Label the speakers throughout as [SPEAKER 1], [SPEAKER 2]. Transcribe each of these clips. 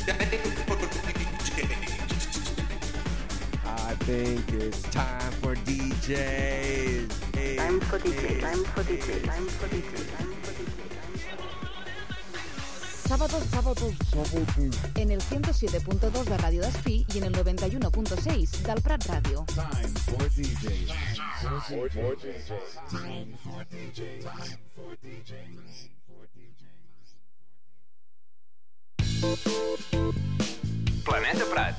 [SPEAKER 1] I think it's time for DJs.
[SPEAKER 2] Time for DJ, time for DJ, time for DJ, time for DJ.
[SPEAKER 3] Sábados en el 107.2 de Radio Despí y en el 91.6 del Prat Ràdio.
[SPEAKER 4] Time for DJs. Time for DJs. Time for DJs. Time for DJs.
[SPEAKER 5] Planeta Prat.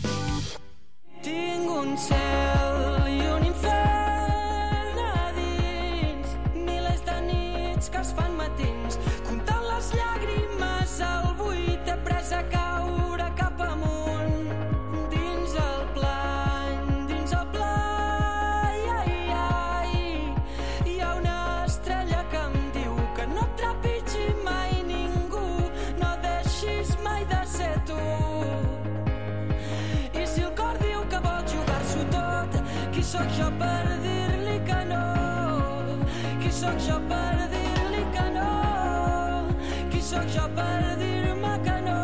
[SPEAKER 6] Tinc un cel i un infern a dins, milers de nits que es fan matins, comptant les llàgrimes al buit, he pres a caure cap amunt, dins el pla, ai, ai, ai. Hi ha una estrella que em diu que no et trepitgi mai ningú, no deixis mai de ser tu. Qui sóc jo per dir-li que no? Qui sóc jo per dir-li que no? Qui sóc jo per dir-me que no?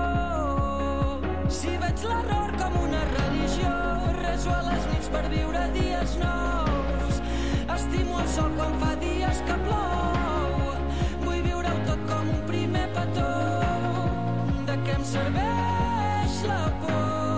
[SPEAKER 6] Si veig l'error com una religió, rezo a les nits per viure dies nous. Estimo el sol quan fa dies que plou. Vull viure-ho tot com un primer petó. De què em serveix la por?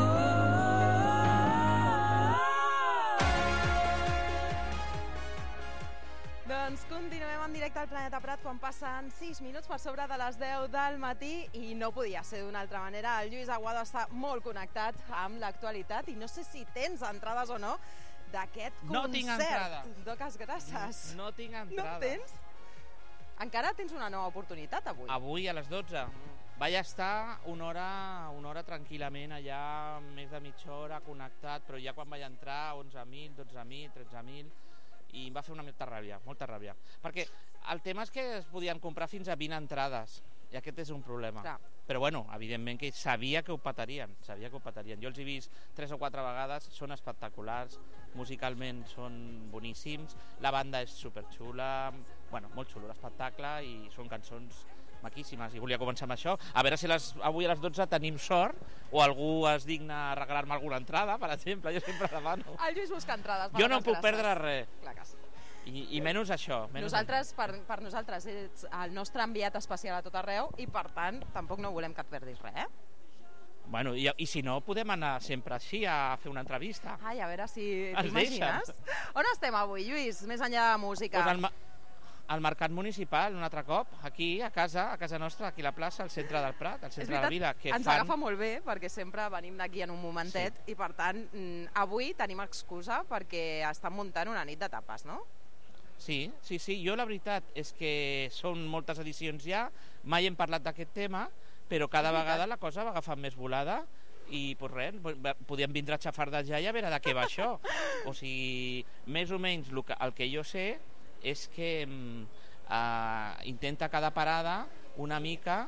[SPEAKER 7] Doncs continuem en directe al Planeta Prat quan passen 6 minuts per sobre de les 10 del matí i no podia ser d'una altra manera. El Lluís Aguado està molt connectat amb l'actualitat i no sé si tens entrades o no d'aquest concert.
[SPEAKER 8] No tinc entrada.
[SPEAKER 7] Dues gràcies.
[SPEAKER 8] No tinc entrada.
[SPEAKER 7] No tens? Encara tens una nova oportunitat avui.
[SPEAKER 8] Avui a les 12. Vaig estar una hora tranquil·lament allà, més de mitja hora connectat, però ja quan vaig entrar 11.000, 12.000, 13.000 i em va fer una molta ràbia, perquè el tema és que es podien comprar fins a 20 entrades i aquest és un problema.
[SPEAKER 7] Clar.
[SPEAKER 8] Però bueno, evidentment que sabia que ho petarien. Jo els he vist 3 o 4 vegades, són espectaculars, musicalment són boníssims, la banda és superxula, bueno, molt xulo l'espectacle i són cançons maquíssimes i volia començar amb això, a veure si avui a les 12 tenim sort o algú es digna a regalar-me alguna entrada, per exemple, jo sempre demano.
[SPEAKER 7] El Lluís busca entrades.
[SPEAKER 8] Jo no em puc perdre res.
[SPEAKER 7] Clar que sí.
[SPEAKER 8] I menys això.
[SPEAKER 7] Per nosaltres ets el nostre enviat especial a tot arreu i per tant tampoc no volem que et perdis res,
[SPEAKER 8] Bueno, i si no, podem anar sempre així a fer una entrevista.
[SPEAKER 7] Ai, a veure si
[SPEAKER 8] Ens
[SPEAKER 7] t'imagines.
[SPEAKER 8] deixen.
[SPEAKER 7] On estem avui, Lluís, més enllà de música?
[SPEAKER 8] Pues al mercat municipal, un altre cop, aquí a casa nostra, aquí a la plaça, al centre del Prat, al centre de la vila. Que
[SPEAKER 7] ens agafa molt bé, perquè sempre venim d'aquí en un momentet, i per tant, avui tenim excusa perquè estan muntant una nit de tapes, no?
[SPEAKER 8] Sí, jo la veritat és que són moltes edicions ja, mai hem parlat d'aquest tema, però cada vegada la cosa va agafant més volada i pues res, podíem vindre a xafardejar i a veure de què va això. O sigui, més o menys el que jo sé és que intenta cada parada una mica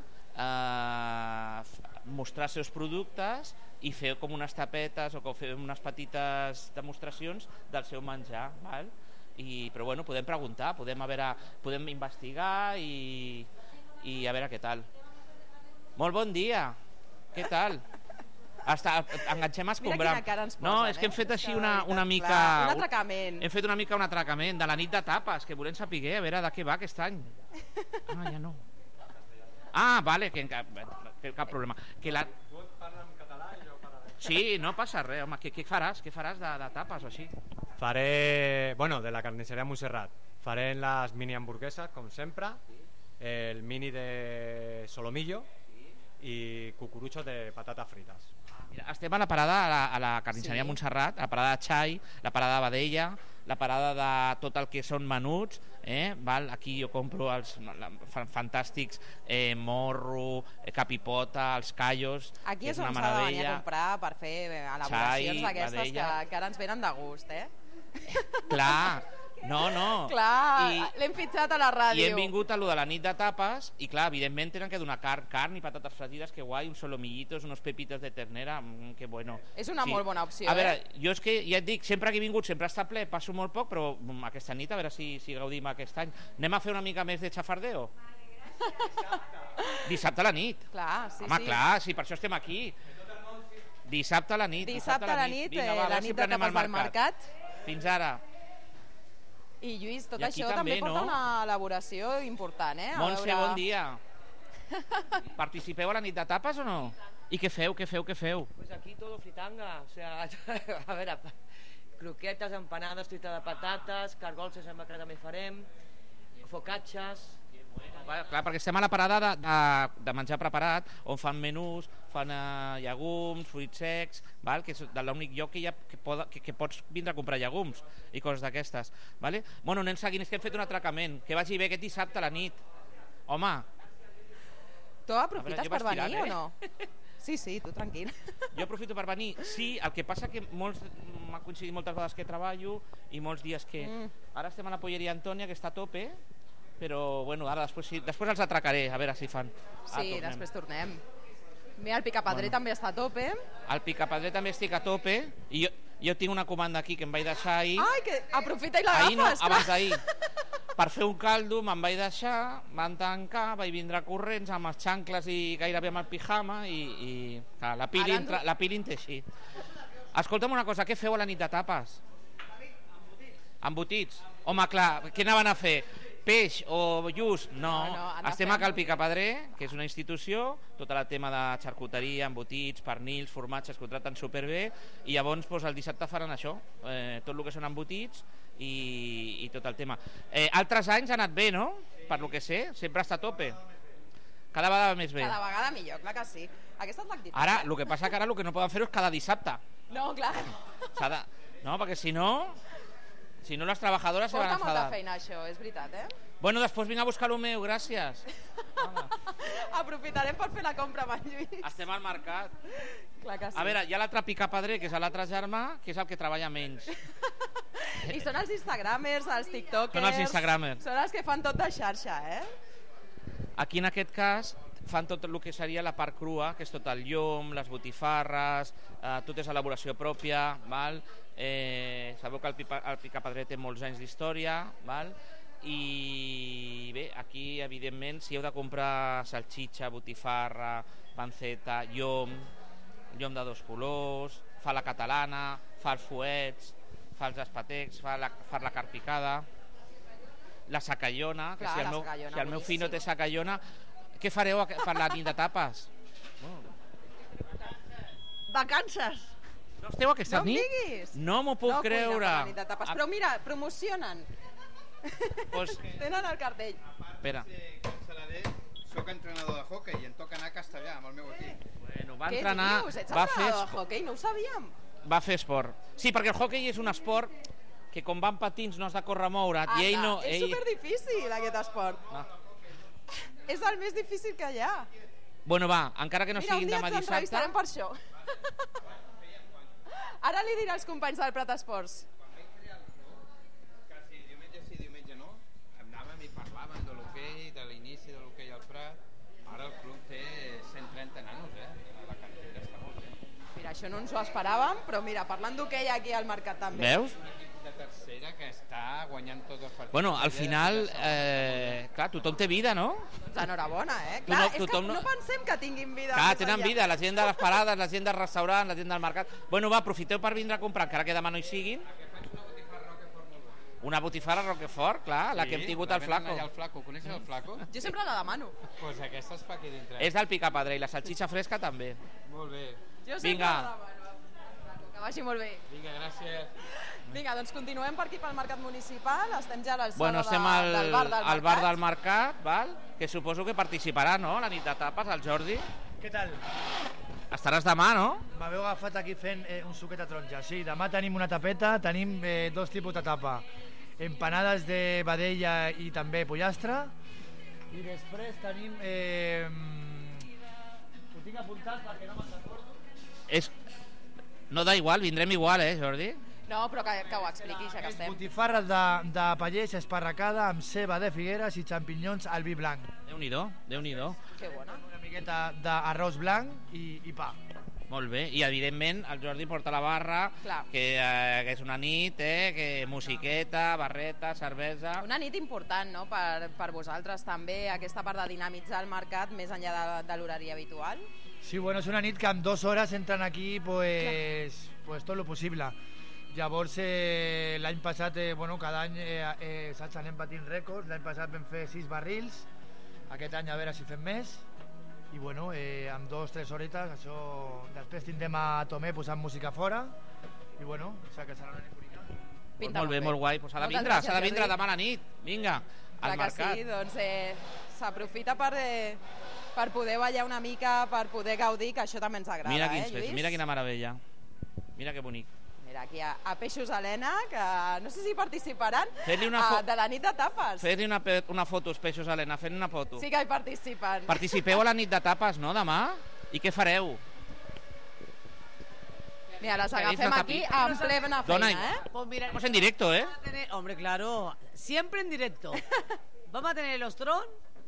[SPEAKER 8] mostrar els seus productes i fer com unes tapetes o fer unes petites demostracions del seu menjar, val? Però bueno, podem preguntar, podem investigar i a veure què tal. Molt bon dia, què tal? Enganxem escombrant.
[SPEAKER 7] Mira quina cara ens posen,
[SPEAKER 8] No, és que hem fet així una mica...
[SPEAKER 7] Un atracament.
[SPEAKER 8] Hem fet una mica un atracament de la nit de tapes, que volem saber a veure de què va aquest any. Ja no. Vale, que cap problema. Tu parles en català i jo parlaré. Sí, no passa res, home. Què faràs? Què faràs de tapes o així?
[SPEAKER 9] Faré, de la carnisseria Montserrat. Faré les mini hamburgueses, com sempre, el mini de solomillo i cucuruchos de patates frites.
[SPEAKER 8] Mira, estem a la parada a la carnisseria Montserrat, a la parada de xai, la parada de vedella, la parada de tot el que són menuts, val? Aquí jo compro els fantàstics morro, capipota, els callos,
[SPEAKER 7] aquí és
[SPEAKER 8] una
[SPEAKER 7] on s'ha de venir a
[SPEAKER 8] meravella.
[SPEAKER 7] comprar per fer elaboracions d'aquestes que ara ens venen de gust,
[SPEAKER 8] Clar, no.
[SPEAKER 7] Clar, l'hem fitxat a la ràdio.
[SPEAKER 8] I hem vingut a lo de la nit de tapes i clar, evidentment tenen que donar carn i patates fregides, que guai, uns solomillitos, unos pepitos de ternera, que bueno.
[SPEAKER 7] És una molt bona opció,
[SPEAKER 8] A veure, jo és que ja et dic, sempre que he vingut sempre està ple, passo molt poc, però aquesta nit a veure si gaudim aquest any. Anem a fer una mica més de xafardeo? Dissabte a la nit.
[SPEAKER 7] Clar, sí,
[SPEAKER 8] Home,
[SPEAKER 7] sí.
[SPEAKER 8] clar, sí, per això estem aquí. Dissabte a la nit.
[SPEAKER 7] Dissabte a la nit,
[SPEAKER 8] Vinga, va, a
[SPEAKER 7] la
[SPEAKER 8] veure si
[SPEAKER 7] nit de
[SPEAKER 8] prenem
[SPEAKER 7] tapes
[SPEAKER 8] el
[SPEAKER 7] del mercat.
[SPEAKER 8] Fins ara.
[SPEAKER 7] I Lluís, tot
[SPEAKER 8] I aquí
[SPEAKER 7] això també
[SPEAKER 8] també,
[SPEAKER 7] porta
[SPEAKER 8] no?
[SPEAKER 7] una elaboració important, eh? A
[SPEAKER 8] Montse,
[SPEAKER 7] veure-
[SPEAKER 8] bon dia. Participeu a la nit de tapes o no? I què feu?
[SPEAKER 10] Pues aquí todo fritanga, o sea, a veure, croquetes, empanades, truita de patates, cargols sembla que també farem, focaccias.
[SPEAKER 8] Clar, perquè estem a la parada de menjar preparat, on fan menús, fan llegums, fruits secs, val? Que és de l'únic lloc que pots vindre a comprar llegums i coses d'aquestes. Vale? Bueno, anem seguint, és que hem fet un atracament, que vagi bé aquest dissabte a la nit. Home,
[SPEAKER 7] Tu aprofites
[SPEAKER 8] jo
[SPEAKER 7] per
[SPEAKER 8] vaig
[SPEAKER 7] venir
[SPEAKER 8] tirant,
[SPEAKER 7] o no? Sí, tu tranquil.
[SPEAKER 8] jo aprofito per venir, sí, el que passa que m'ha coincidit moltes vegades que treballo i molts dies que... Ara estem a la polleria Antònia, que està a tope, però bueno, ara després els atracaré, a veure si fan.
[SPEAKER 7] Sí, després tornem. Mira, el Picapedrer també està a tope.
[SPEAKER 8] Al Picapedrer també estic a tope i jo tinc una comanda aquí que em vaig deixar ahir.
[SPEAKER 7] Ai, que aprofita i l'agafes.
[SPEAKER 8] Ahir no, abans d'ahir. Per fer un caldo me'n vaig deixar, van tancar, vaig vindre corrents amb els xancles i gairebé amb el pijama i clar, la Pilin té així. Escolta'm una cosa, què feu a la nit de tapes? Embotits? Home, clar, què anaven a fer? Peix o lluç? No, estem a Cal Picapedrer, que és una institució, tot el tema de xarcuteria, embotits, pernils, formatges, contracten superbé, i llavors el dissabte faran això, tot el que són embotits i tot el tema. Altres anys ha anat bé, no? Per lo que sé, sempre està a tope. Cada vegada més bé.
[SPEAKER 7] Cada vegada millor, clar que sí. Aquesta és l'actitud.
[SPEAKER 8] Ara, el que passa que ara el que no poden fer és cada dissabte.
[SPEAKER 7] No, clar.
[SPEAKER 8] No, perquè si no les treballadores se van
[SPEAKER 7] Porta molta
[SPEAKER 8] enfadar.
[SPEAKER 7] feina això, és veritat, eh?
[SPEAKER 8] Bueno, després vinc a buscar el meu, gràcies.
[SPEAKER 7] Aprofitarem per fer la compra amb en Lluís.
[SPEAKER 8] Estem al mercat.
[SPEAKER 7] Clar que sí.
[SPEAKER 8] A veure, hi ha l'altre Picapedrer, que és l'altre germà, que és el que treballa menys.
[SPEAKER 7] I són els instagramers, els tiktokers...
[SPEAKER 8] Són els instagramers.
[SPEAKER 7] Són els que fan tot de xarxa, eh?
[SPEAKER 8] Aquí, en aquest cas, fan tot el que seria la part crua, que és tot el llom, les botifarres, tot és elaboració pròpia, val? Sabeu que el Picapedrer té molts anys d'història, val? I bé, aquí evidentment si heu de comprar salxitxa, botifarra, panceta, llom de dos colors, fa la catalana, fa els fuets, fa els espetecs, fa la carpicada, la sacallona, que si el meu fill no té sacallona, què fareu per la nit de tapes?
[SPEAKER 7] Vacances!
[SPEAKER 8] No esteu aquesta nit?
[SPEAKER 7] No em diguis!
[SPEAKER 8] No m'ho puc creure.
[SPEAKER 7] No, la nit de tapes. Però mira, promocionen.
[SPEAKER 8] Pues...
[SPEAKER 7] Tenen el cartell.
[SPEAKER 8] Espera.
[SPEAKER 11] Soc entrenador de hoquei i em toca anar a Castellà amb el meu equip.
[SPEAKER 8] Bueno, va
[SPEAKER 7] Què
[SPEAKER 8] entrenar...
[SPEAKER 7] dius? Ets entrenador de hoquei? No ho sabíem.
[SPEAKER 8] Va fer esport. Sí, perquè el hoquei és un esport que com van patins no has de córrer moure't i ell no...
[SPEAKER 7] És superdifícil aquest esport.
[SPEAKER 8] No.
[SPEAKER 7] És el més difícil que hi ha.
[SPEAKER 8] Bueno, va, encara que no siguin demà
[SPEAKER 7] Mira, un dia ens
[SPEAKER 8] dissabte...
[SPEAKER 7] entrevistarem per això. Ara li diré als companys del Prat Esports.
[SPEAKER 11] Quasi diumenge sí, diumenge no. Anàvem i parlàvem de l'hoquei, de l'inici de l'hoquei al Prat. Ara el club té 130 nanos, la cantera està molt bé.
[SPEAKER 7] Mira, això no ens ho esperàvem, però mira, parlant d'hoquei aquí al mercat també.
[SPEAKER 8] Veus?
[SPEAKER 11] De tercera que està guanyant tots els partits.
[SPEAKER 8] Bueno, al final, clar, tothom té vida, no?
[SPEAKER 7] Enhorabona, Clar, és que no pensem que tinguin vida.
[SPEAKER 8] Clar, tenen vida, la gent de les parades, la gent del restaurant, la gent del mercat. Bueno, va, aprofiteu per vindre a comprar, encara que demà no hi siguin. Una botifarra Roquefort, clar, la que hem tingut al Flaco.
[SPEAKER 11] El Flaco, coneixes el Flaco?
[SPEAKER 7] Jo sempre la demano.
[SPEAKER 11] Doncs aquesta es fa aquí dintre.
[SPEAKER 8] És del Picapedrer i la salxitxa fresca també.
[SPEAKER 11] Molt bé.
[SPEAKER 7] Jo sempre la demano. Que vagi molt bé.
[SPEAKER 11] Vinga, gràcies.
[SPEAKER 7] Vinga, doncs continuem per aquí pel Mercat Municipal. Estem ja a l'alçada
[SPEAKER 8] Bueno, estem
[SPEAKER 7] del bar del Mercat.
[SPEAKER 8] al bar del Mercat, val? Que suposo que participarà, no?, la nit de tapes, el Jordi.
[SPEAKER 12] Què tal?
[SPEAKER 8] Estaràs demà, no?
[SPEAKER 12] M'haveu agafat aquí fent un suquet a taronja. Sí, demà tenim una tapeta, tenim dos tipus de tapa. Empanades de vedella i també pollastre. I després tenim... ho tinc apuntat perquè no me'n recordo.
[SPEAKER 8] No da igual, vindrem igual, Jordi?
[SPEAKER 7] No, però que ho expliqui, ja que estem.
[SPEAKER 12] Botifarra de pallers esparracada amb ceba de Figueres i xampinyons al vi blanc.
[SPEAKER 8] Déu-n'hi-do, Déu-n'hi-do.
[SPEAKER 7] Que bona.
[SPEAKER 12] Una miqueta d'arròs blanc i pa.
[SPEAKER 8] Molt bé, i evidentment el Jordi porta la barra, que és una nit, que musiqueta, barreta, cervesa...
[SPEAKER 7] Una nit important, no?, per vosaltres també, aquesta part de dinamitzar el mercat més enllà de l'horari habitual.
[SPEAKER 12] Sí, bueno, és una nit que en 2 hores entren aquí pues tot lo possible. Llavors, l'any passat, cada any saps, anem patint rècords. L'any passat vam fer 6 barrils, aquest any a veure si fem més. I bueno, amb 2 o 3 horetes, això... Després tindrem a Tomé posant música fora. I bueno, o sigui que serà una nit bonica.
[SPEAKER 8] Pues molt bé, molt guai. Pues s'ha de vindre demà a la nit. Vinga, al mercat.
[SPEAKER 7] Clar que sí, doncs s'aprofita per poder ballar una mica, per poder gaudir, que això també ens agrada,
[SPEAKER 8] mira quins
[SPEAKER 7] Lluís?
[SPEAKER 8] Mira quina meravella. Mira que bonic.
[SPEAKER 7] Mira, aquí a Peixos Helena, que no sé si participaran de la nit de tapes.
[SPEAKER 8] Fer-li una foto als Peixos Helena, fent una foto.
[SPEAKER 7] Sí que hi participen.
[SPEAKER 8] Participeu a la nit de tapes, no, demà? I què fareu?
[SPEAKER 7] Mira, les agafem aquí en plena feina,
[SPEAKER 13] Pues mira,
[SPEAKER 8] estamos en directo,
[SPEAKER 13] Hombre, claro, siempre en directo. Vamos a tener el ostrón,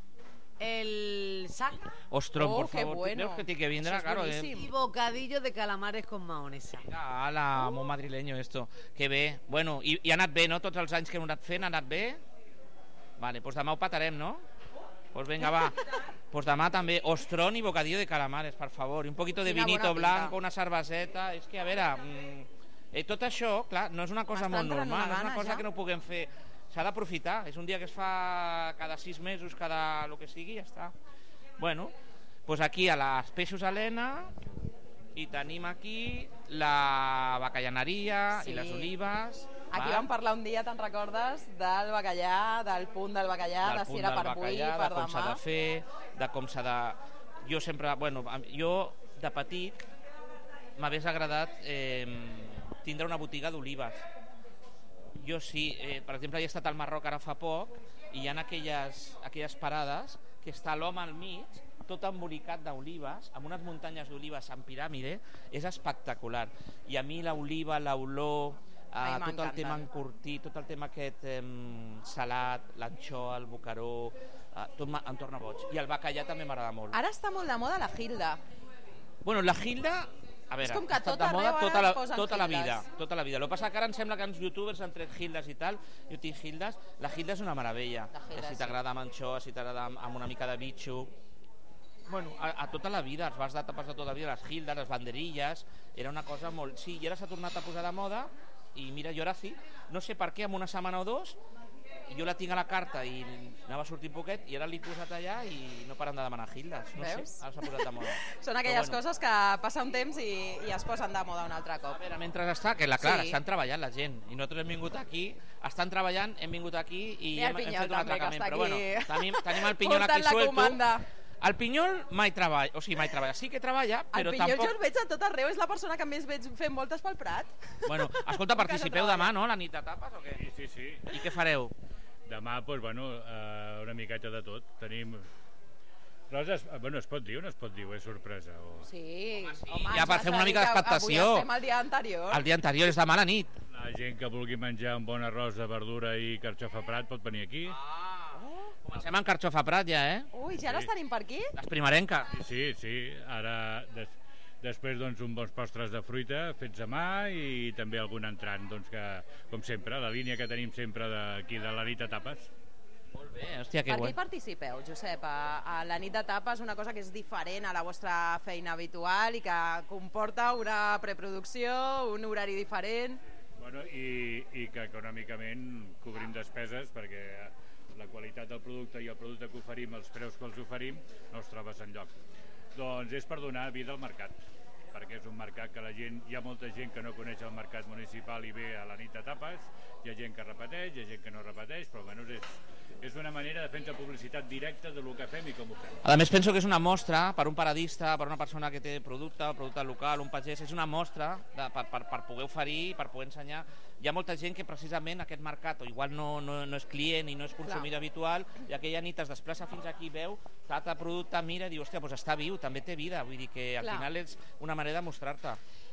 [SPEAKER 13] el sac.
[SPEAKER 8] Ostrón, por favor.
[SPEAKER 7] Bueno.
[SPEAKER 8] Veus que tiene que vindre, claro.
[SPEAKER 13] Y bocadillo de calamares con mahonesa.
[SPEAKER 8] Ala, molt madrileño esto. Que bé. Bueno, i ha anat bé, no? Tots els anys que hem anat fent, ha anat bé? Vale, pues demà ho patarem, no? Pues venga, va. Pues demà també ostrón i bocadillo de calamares, per favor. I un poquito de vinito blanco, una cerveseta. És que, a veure, tot això, clar, no és una cosa molt normal, no és una cosa que no puguem fer. S'ha d'aprofitar, és un dia que es fa cada 6 mesos, cada el que sigui, ja està. Bueno, doncs aquí a les Peixos Helena i tenim aquí la bacallaneria i les olives.
[SPEAKER 7] Aquí vam parlar un dia, te'n recordes, del bacallà, del punt del bacallà, de si era per avui, per demà.
[SPEAKER 8] De com s'ha de fer, de com s'ha de... Jo sempre, bueno, jo de petit m'hagués agradat tindre una botiga d'olives. Jo sí, per exemple, he estat al Marroc ara fa poc i hi ha aquelles parades que està l'home al mig, tot embolicat d'olives, amb unes muntanyes d'olives en piràmide, és espectacular. I a mi l'oliva, l'olor, tot el tema encurtit, tot el tema aquest salat, l'anxoa, el bocaró, tot em torna boig. I el bacallà també m'agrada molt.
[SPEAKER 7] Ara està molt de moda la Hilda.
[SPEAKER 8] Bueno, la Hilda... A veure,
[SPEAKER 7] és com que tot
[SPEAKER 8] arreu
[SPEAKER 7] ara posen
[SPEAKER 8] tota la vida.
[SPEAKER 7] Hildes.
[SPEAKER 8] Tota la vida. El que passa que ara em sembla que els youtubers han tret Hildes i tal. Jo tinc Hildes. La Hilda és una meravella. Si t'agrada amb anxoa, si t'agrada amb una mica de bitxo. Bueno, a tota la vida, els bars de tapes de tota la vida, les Hildes, les banderilles, era una cosa molt... Sí, i ara s'ha tornat a posar de moda i mira, jo ara sí, no sé per què, en una setmana o 2, jo la tinc a la carta i anava a sortir un poquet i ara l'he posat allà i no paren de demanar Hildes. No sé, ara s'ha posat de moda.
[SPEAKER 7] Són aquelles coses que passa un temps i es posen de moda un altre cop.
[SPEAKER 8] A veure, mentre està, que clar, estan treballant la gent i nosaltres hem vingut aquí, estan treballant, hem vingut aquí i hem fet un atracament, però bueno, tenim el Pinyol aquí suelto. El Pinyol mai treballa, sí que treballa, però tampoc...
[SPEAKER 7] El Pinyol jo el veig a tot arreu, és la persona que més veig fent voltes pel Prat.
[SPEAKER 8] Bueno, escolta, participeu demà, no?, a la nit de tapes o què?
[SPEAKER 14] Sí.
[SPEAKER 8] I què fareu?
[SPEAKER 14] Demà, doncs, bueno, una miqueta de tot. Tenim... Roses, bueno, es pot dir o no es pot dir, o és sorpresa? O...
[SPEAKER 7] Sí,
[SPEAKER 8] home, ja per fer una mica d'expectació.
[SPEAKER 7] Avui estem el dia anterior.
[SPEAKER 8] El dia anterior, és demà a la nit.
[SPEAKER 14] La gent que vulgui menjar un bon arròs de verdura i carxofa Prat pot venir aquí.
[SPEAKER 8] Comencem amb carxofa Prat ja,
[SPEAKER 7] Ui, ja les tenim per aquí?
[SPEAKER 8] Les primerenques.
[SPEAKER 14] Sí, ara després doncs uns bons postres de fruita fets a mà i també algun entrant, doncs que, com sempre, la línia que tenim sempre d'aquí de la nit de tapes.
[SPEAKER 8] Molt bé, hòstia, que
[SPEAKER 7] Per
[SPEAKER 8] guai.
[SPEAKER 7] què participeu, Josep? A la nit de tapes, una cosa que és diferent a la vostra feina habitual i que comporta una preproducció, un horari diferent.
[SPEAKER 14] Bueno, i que econòmicament cobrim despeses perquè la qualitat del producte i el producte que oferim, els preus que els oferim, no els trobes enlloc. Doncs és per donar vida al mercat, perquè és un mercat que hi ha molta gent que no coneix el mercat municipal i ve a la nit de tapes, hi ha gent que repeteix, hi ha gent que no repeteix, però bueno, és una manera de fer publicitat directa del que fem i com ho fem.
[SPEAKER 8] A més, penso que és una mostra per un paradista, per una persona que té producte local, un pagès, és una mostra per poder oferir, per poder ensenyar. Hi ha molta gent que precisament aquest mercat, o igual no és client i no és consumidor habitual, i aquella nit es desplaça fins aquí, veu, trata producte, mira i diu, hòstia, doncs està viu, també té vida, vull dir que al final és una manera de mostrar-te.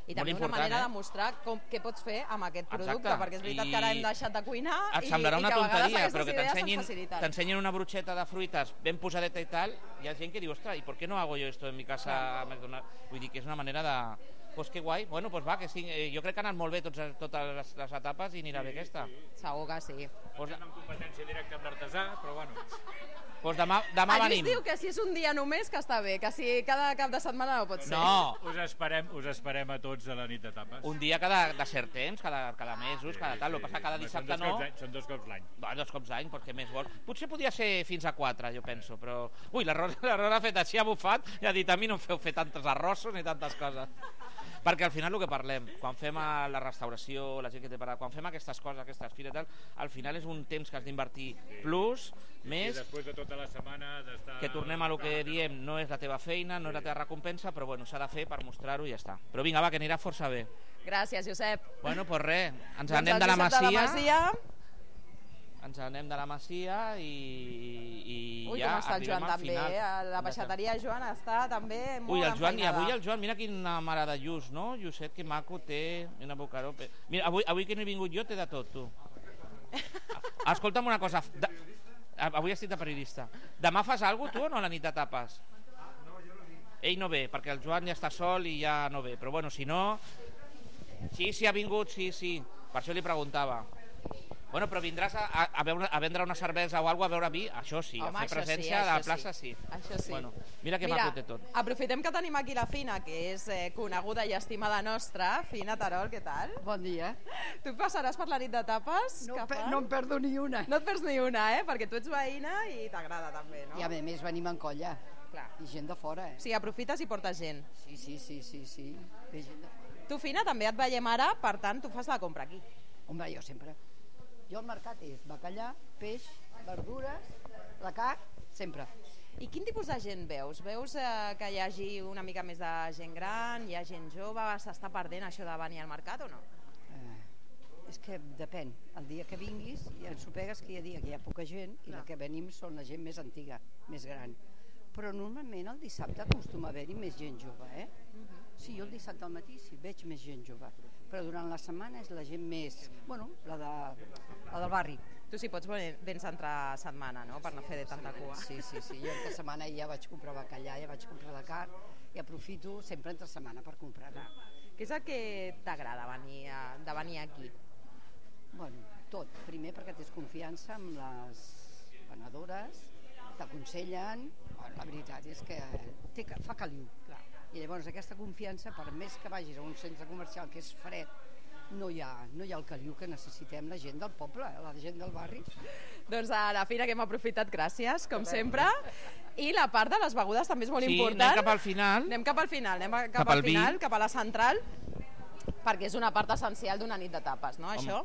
[SPEAKER 7] I també una manera de mostrar què pots fer amb aquest producte, perquè és veritat que ara hem deixat de cuinar
[SPEAKER 8] et semblarà una tonteria, però que
[SPEAKER 7] t'ensenyin
[SPEAKER 8] t'ensenyen una brocheta de fruites ben posadeta i tal, hi ha gent que diu, ostres, ¿y por qué no hago yo esto en mi casa? Vull dir que és una manera de... Pues que guai, bueno, pues va, que sí, jo crec que han anat molt bé totes les etapes i anirà bé aquesta.
[SPEAKER 7] Segur que sí.
[SPEAKER 14] Pues en competència directa amb l'artesà, però bueno.
[SPEAKER 8] Pues demà venim.
[SPEAKER 7] Lluís diu que si és un dia només que està bé, que si cada cap de setmana no pot ser.
[SPEAKER 8] No.
[SPEAKER 14] Us esperem a tots a la nit d'etapes.
[SPEAKER 8] Un dia de cert temps, cada mesos, cada tal, el que passa cada dissabte no.
[SPEAKER 14] Són 2 cops l'any.
[SPEAKER 8] Va, 2 cops l'any, perquè més vol. Potser podia ser fins a 4, jo penso, però... Ui, l'error ha fet així, ha bufat, i ha dit, a mi no em feu fer tantes arrossos ni tantes coses. Perquè al final el que parlem, quan fem la restauració, la gent que té parat, quan fem aquestes coses, aquestes fires i tal, al final és un temps que has d'invertir plus, més...
[SPEAKER 14] I després de tota la setmana d'estar...
[SPEAKER 8] Que tornem a lo que diem, no és la teva feina, no és la teva recompensa, però bueno, s'ha de fer per mostrar-ho i ja està. Però vinga, va, que anirà força bé.
[SPEAKER 7] Gràcies, Josep.
[SPEAKER 8] Bueno, doncs res, ens anem de la Masia. Ens anem de la Masia i
[SPEAKER 7] ui,
[SPEAKER 8] ja
[SPEAKER 7] com està el Joan també, la peixateria Joan està també molt enfeinada.
[SPEAKER 8] Ui, el Joan, i avui el Joan, mira quina mare de lluç, no? Lluçet, que maco té, una bocaró... Mira, avui que no he vingut jo, té de tot, tu. Escolta'm una cosa, avui estic de periodista. Demà fas alguna cosa, tu, o no, a la nit de tapes? Ell no ve, perquè el Joan ja està sol i ja no ve, però bueno, si no... Sí, ha vingut, sí, per això li preguntava. Bueno, però vindràs a vendre una cervesa o alguna a veure vi? Això sí, home, a fer presència a la plaça sí.
[SPEAKER 7] Això sí.
[SPEAKER 8] Bueno, mira que maco té tot.
[SPEAKER 7] Aprofitem que tenim aquí la Fina, que és coneguda i estimada nostra. Fina Terol, què tal?
[SPEAKER 15] Bon dia.
[SPEAKER 7] Tu passaràs per la nit de tapes?
[SPEAKER 15] No em perdo ni una.
[SPEAKER 7] No et perds ni una, perquè tu ets veïna i t'agrada també, no?
[SPEAKER 15] I a més venim en colla. Clar. I gent de fora,
[SPEAKER 7] Sí, aprofites i portes gent.
[SPEAKER 15] Sí. Ve gent de fora.
[SPEAKER 7] Tu, Fina, també et veiem ara, per tant, tu fas la compra aquí.
[SPEAKER 15] Home, jo sempre. Jo al mercat és bacallà, peix, verdures, la carn, sempre.
[SPEAKER 7] I quin tipus de gent veus? Veus que hi hagi una mica més de gent gran, hi ha gent jove, s'està perdent això de venir al mercat o no?
[SPEAKER 15] És que depèn. El dia que vinguis ja ensopegues que hi ha dia que hi ha poca gent i la que venim són la gent més antiga, més gran. Però normalment el dissabte acostuma a haver-hi més gent jove, Sí, jo el dissabte al matí sí veig més gent jove, però durant la setmana és la gent més... Bueno, la del barri.
[SPEAKER 7] Tu sí pots vens entre setmana, no?, per no fer de tanta cua.
[SPEAKER 15] Sí, jo entre setmana ja vaig comprar bacallà, ja vaig comprar la carn i aprofito sempre entre setmana per comprar-la.
[SPEAKER 7] Què és el que t'agrada de venir aquí?
[SPEAKER 15] Bueno, tot. Primer perquè tens confiança amb les venedores, t'aconsellen, la veritat és que fa caliu. I llavors aquesta confiança, per més que vagis a un centre comercial que és fred, no hi ha el caliu que necessitem la gent del poble, la gent del barri.
[SPEAKER 7] Doncs a la Fira que hem aprofitat, gràcies, com sempre. I la part de les begudes també és molt important.
[SPEAKER 8] Sí, anem cap al final.
[SPEAKER 7] Anem cap al final, cap a la central, perquè és una part essencial d'una nit de tapes, no, això?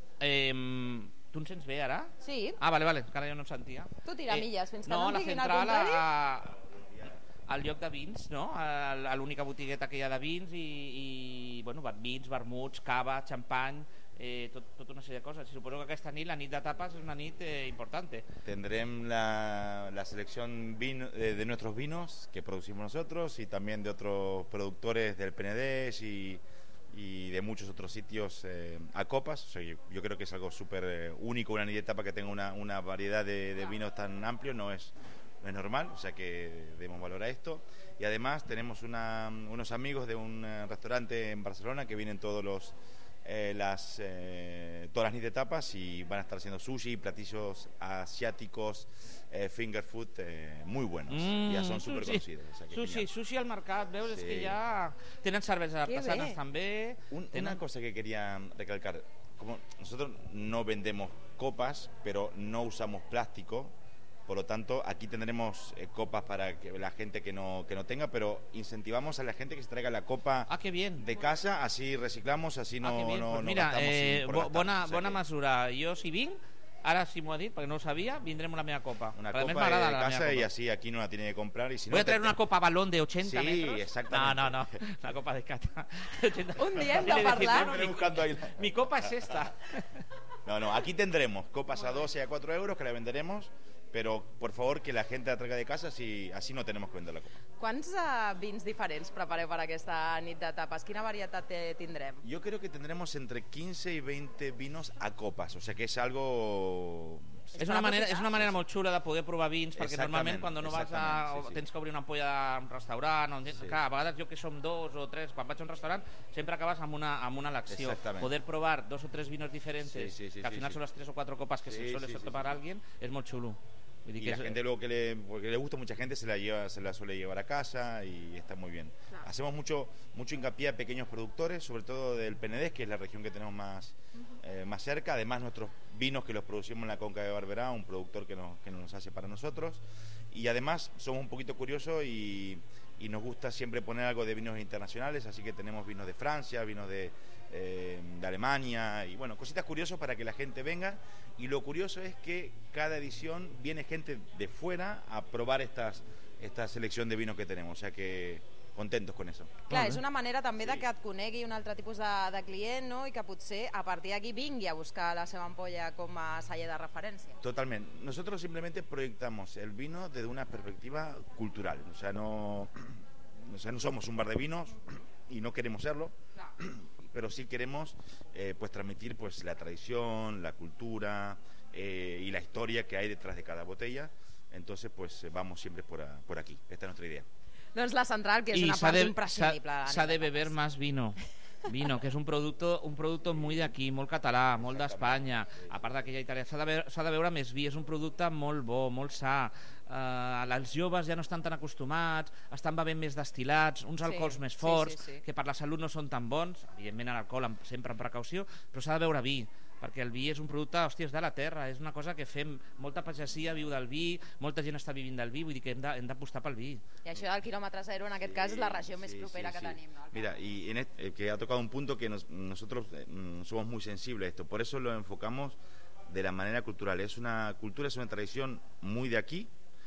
[SPEAKER 8] Tu em sents bé ara?
[SPEAKER 7] Sí.
[SPEAKER 8] Ah, vale, que ara jo no em sentia.
[SPEAKER 7] Tu tira milles, fins que no em diguin el
[SPEAKER 8] contrari.
[SPEAKER 7] contrari.
[SPEAKER 8] No, la central al lloc de vins, no? A l'única botigueta que hi ha de vins i bueno, vins, vermuts, cava, xampany, tota una sèrie de coses. Suposo que aquesta nit, la nit de tapas, es una nit importante.
[SPEAKER 16] Tendremos la selección de nuestros vinos que producimos nosotros y también de otros productores del Penedès y de muchos otros sitios a copas. O sea, yo creo que es algo súper único, una nit de tapa que tenga una variedad de vinos tan amplio, no es normal, o sea que debemos valorar esto. Y además tenemos unos amigos de un restaurante en Barcelona que vienen todas las night de tapas y van a estar haciendo sushi, platillos asiáticos, finger food muy buenos. Ya son súper conocidos. O sea,
[SPEAKER 8] sushi al mercat, veus? És que ja tenen cerveses artesanes també.
[SPEAKER 16] Una cosa que quería recalcar, como nosotros no vendemos copas, pero no usamos plástico. Por lo tanto, aquí tendremos copas para que la gente que no tenga, pero incentivamos a la gente que se traiga la copa de casa, así reciclamos, así no
[SPEAKER 8] pues mira,
[SPEAKER 16] gastamos
[SPEAKER 8] bona mesura. Jo si vinc, ara si m'ho ha dit, perquè no ho sabia, vindrem amb la meva copa.
[SPEAKER 16] Una copa de casa y así aquí no la tiene que comprar. Y si
[SPEAKER 8] Voy a traer una copa balón de 80 metros.
[SPEAKER 16] Sí, exactamente.
[SPEAKER 8] No, una copa de cata.
[SPEAKER 7] Un dia hem de parlar.
[SPEAKER 8] Mi copa es esta.
[SPEAKER 16] No, aquí tendremos copas a 12 y a 4 euros que la venderemos pero por favor que la gente la traiga de casa, así no tenemos que vender la copa.
[SPEAKER 7] Quants vins diferents prepareu per aquesta nit de tapes? Quina varietat tindrem?
[SPEAKER 16] Yo creo que tendremos entre 15 y 20 vinos a copas, o sea que es algo...
[SPEAKER 8] És una manera molt xula de poder provar vins, perquè normalment quan no vas tens que obrir una ampolla a un restaurant, clar, a vegades jo que som 2 o 3, quan vaig a un restaurant sempre acabes amb una elecció. Poder provar 2 o 3 vinos diferentes, que al final són les 3 o 4 copas que se suele tomar a alguien, es molt xulo.
[SPEAKER 16] Y la gente luego porque le gusta a mucha gente se la suele llevar a casa y está muy bien. Claro. Hacemos mucho hincapié a pequeños productores, sobre todo del Penedés, que es la región que tenemos más cerca. Además nuestros vinos que los producimos en la Conca de Barberá, un productor que nos hace para nosotros. Y además somos un poquito curiosos y nos gusta siempre poner algo de vinos internacionales, así que tenemos vinos de Francia, vinos de Alemania y bueno, cositas curiosas para que la gente venga. Y lo curioso es que cada edición viene gente de fuera a probar esta selección de vinos que tenemos, o sea que contentos con eso.
[SPEAKER 7] Clar, és una manera també de que et conegui un altre tipus de client, no? I que potser a partir d'aquí vingui a buscar la seva ampolla com a celler de referència.
[SPEAKER 16] Totalmente. Nosotros simplemente proyectamos el vino desde una perspectiva cultural, o sea, no somos un bar de vinos y no queremos serlo. Pero sí queremos pues transmitir pues la tradición, la cultura y la historia que hay detrás de cada botella. Entonces pues vamos siempre por aquí. Esta es nuestra idea.
[SPEAKER 7] Doncs la central, que és una part imprescindible.
[SPEAKER 8] S'ha de beber más vino. Vino, que és un producte muy de aquí, molt català, molt d'Espanya, a part d'aquella italià, s'ha de beure més vi, és un producte molt bo, molt sa. Els joves ja no estan tan acostumats, estan bevent més destil·lats, uns alcohols més forts, que per la salut no són tan bons, evidentment l'alcohol sempre amb precaució, però s'ha de beure vi, perquè el vi és un producte, hòstia, és de la terra, és una cosa que fem, molta pagesia viu del vi, molta gent està vivint del vi, vull dir que hem d'apostar pel vi.
[SPEAKER 7] I això del quilòmetre zero, en aquest cas, és la regió més propera que tenim. ¿No?
[SPEAKER 16] Mira, y que ha tocado un punto que nosotros somos muy sensibles a esto, por eso lo enfocamos de la manera cultural. Es una tradición muy de aquí,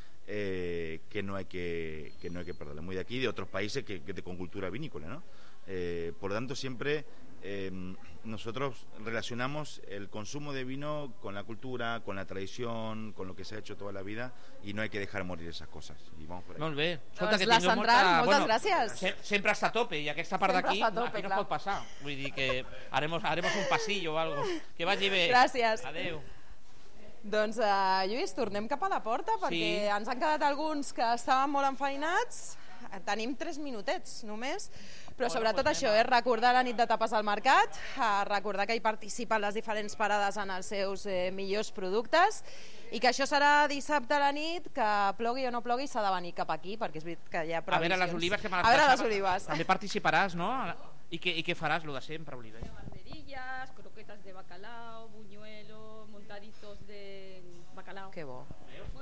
[SPEAKER 16] que no hay que perderla, muy de aquí, de otros países con cultura vinícola, ¿no? Por lo tanto, siempre nosotros relacionamos el consumo de vino con la cultura, con la tradición, con lo que se ha hecho toda la vida, y no hay que dejar morir esas cosas. I vamos por ahí.
[SPEAKER 8] Molt bé. Escolta,
[SPEAKER 7] que la central, moltes gràcies.
[SPEAKER 8] Sempre està a tope, i aquesta part d'aquí aquí no pot passar. Vull dir que haremos un pasillo o algo. Que vagi bé.
[SPEAKER 7] Gràcies.
[SPEAKER 8] Adéu.
[SPEAKER 7] Doncs, Lluís, tornem cap a la porta, perquè ens han quedat alguns que estaven molt enfeinats. Tenim 3 minutets només, però sobretot això, recordar la nit de tapes al mercat, recordar que hi participen les diferents parades en els seus millors productes, i que això serà dissabte a la nit, que plogui o no plogui s'ha de venir cap aquí, perquè és veritat que hi ha previsions.
[SPEAKER 8] A veure les olives, que me les
[SPEAKER 7] a veure les olives.
[SPEAKER 8] També participaràs, no? I què faràs, lo de sempre, Oliver?
[SPEAKER 17] Banderillas, croquetas de bacalao, buñuelo, montaditos de bacalao.
[SPEAKER 7] Que bo.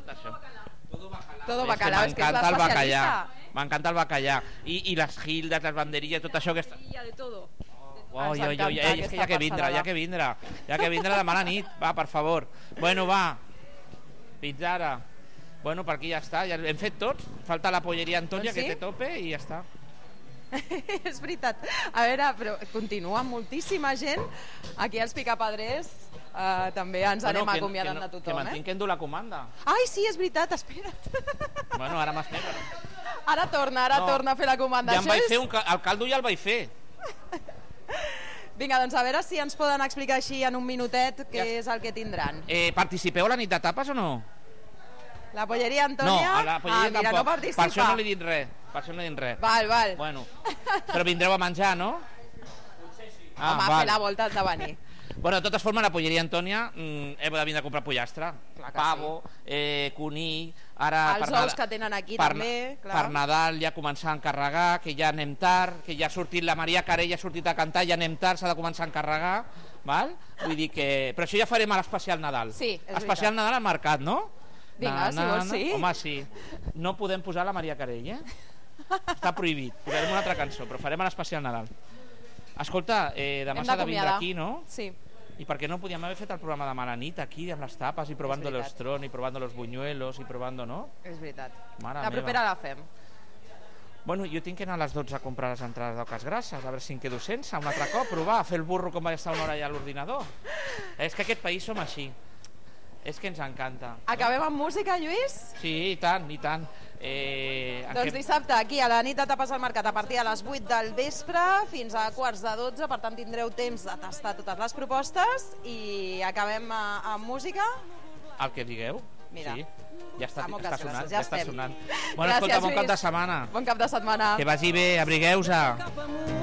[SPEAKER 8] Todo bacalao, és que és l'especialista. M'encanta el bacallà. I les gildes, les banderilles, tot això que està...
[SPEAKER 17] De todo.
[SPEAKER 8] És que ja que vindrà demà a la nit. Va, per favor. Bueno, va. Fins ara. Bueno, per aquí ja està. Ja hem fet tots. Falta la polleria Antònia, que té tope, i ja està.
[SPEAKER 7] És veritat. A veure, però continua moltíssima gent. Aquí als Picapedrers també ens anem acomiadant de tothom.
[SPEAKER 8] Que m'entenc que endur la comanda.
[SPEAKER 7] Ai, sí, és veritat, espera't.
[SPEAKER 8] Bueno, ara m'espera.
[SPEAKER 7] Ara torna a fer la comanda.
[SPEAKER 8] Ja em vaig fer el caldo, ja el vaig fer.
[SPEAKER 7] Vinga, doncs a veure si ens poden explicar així en un minutet què és el que tindran.
[SPEAKER 8] Participeu a la nit de tapes o no?
[SPEAKER 7] La polleria Antònia?
[SPEAKER 8] No, a la polleria tampoc.
[SPEAKER 7] No participa.
[SPEAKER 8] Per això no li he dit res.
[SPEAKER 7] Val.
[SPEAKER 8] Bueno, però vindreu a menjar, no?
[SPEAKER 7] Home, a fer la volta has de venir.
[SPEAKER 8] Bueno, de totes formes, la polleria Antònia hem de vindre a comprar pollastre, pavo, conill...
[SPEAKER 7] Els ous que tenen aquí també.
[SPEAKER 8] Per Nadal ja començar a encarregar, que ja anem tard, que ja ha sortit la Maria Carey, ha sortit a cantar, ja anem tard, s'ha de començar a encarregar, val? Vull dir que... Però això ja farem a l'especial Nadal.
[SPEAKER 7] Sí, és veritat.
[SPEAKER 8] Especial Nadal al mercat, no?
[SPEAKER 7] Vinga, si vols, sí.
[SPEAKER 8] Home, sí. No podem posar la Maria Carey, Està prohibit. Posarem una altra cançó, però farem a l'especial Nadal. Escolta, demà s'ha de vindre aquí, no?
[SPEAKER 7] Sí.
[SPEAKER 8] I per què no podíem haver fet el programa de mala nit aquí, amb les tapes, i provant los tron, i provant los buñuelos, i provant, no?
[SPEAKER 7] És veritat.
[SPEAKER 8] Mare
[SPEAKER 7] la propera la fem.
[SPEAKER 8] Bueno, jo tinc que anar a les 12 a comprar les entrades d'Oques Grasses, a veure si em quedo sense, un altre cop, provar, fer el burro com vaig estar una hora allà a l'ordinador. És que aquest país som així. És que ens encanta.
[SPEAKER 7] Acabem amb música, Lluís?
[SPEAKER 8] Sí, i tant, i tant.
[SPEAKER 7] Doncs dissabte, aquí a la nit de tapes al mercat, a partir de les 8 del vespre fins a 11:45, per tant tindreu temps de tastar totes les propostes i acabem amb música.
[SPEAKER 8] El que digueu.
[SPEAKER 7] Mira.
[SPEAKER 8] Sí. Ja està
[SPEAKER 7] Moltes
[SPEAKER 8] sonant,
[SPEAKER 7] gràcies,
[SPEAKER 8] ja està
[SPEAKER 7] estem.
[SPEAKER 8] sonant. Bueno, escolta, bon cap de setmana.
[SPEAKER 7] Bon cap de setmana.
[SPEAKER 8] Que vagi bé, abrigueu-se.
[SPEAKER 6] Cap amunt.